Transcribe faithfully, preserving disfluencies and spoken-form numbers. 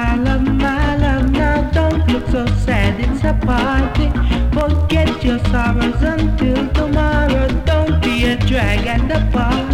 my love, my love, now don't look so sad, it's a party. Forget your sorrows until tomorrow, don't be a drag at the party.